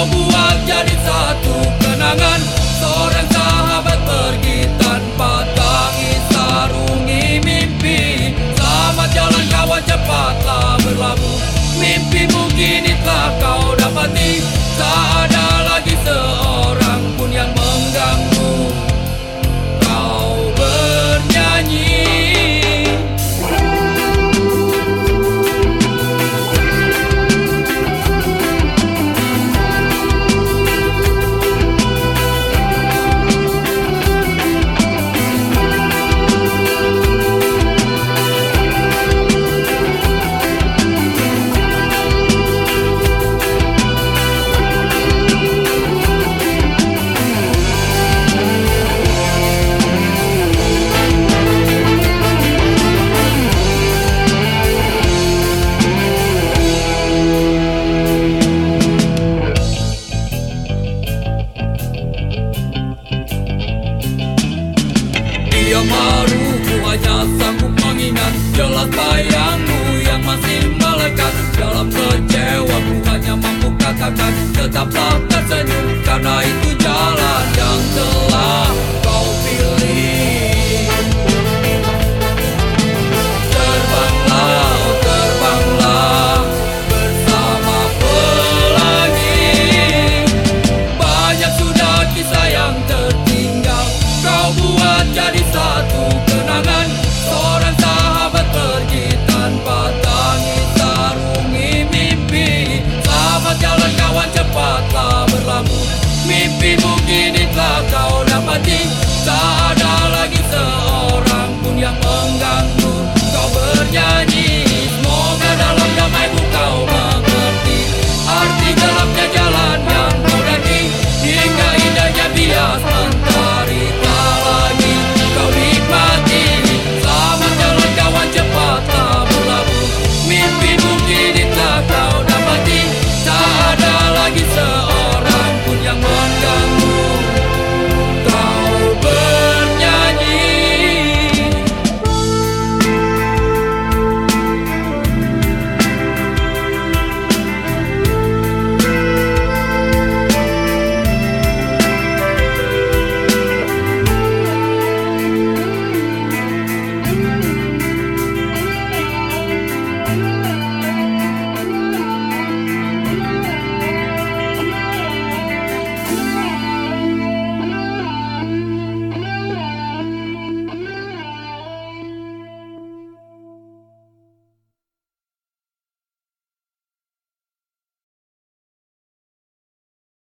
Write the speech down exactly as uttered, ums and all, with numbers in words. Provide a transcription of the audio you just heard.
buat jadi satu kenangan. Seorang sahabat pergi tanpa tangis sarungi mimpi. Selamat jalan kawan, cepatlah berlabuh. Mimpimu kini telah kau dapati. Tak ada lagi seorang pun yang mengganggu kau bernyanyi. Dia maru, ku hanya sanggup mengingat jelas bayangmu yang masih melekat. Dalam kecewa ku hanya mampu katakan tetaplah tersenyum, karena itu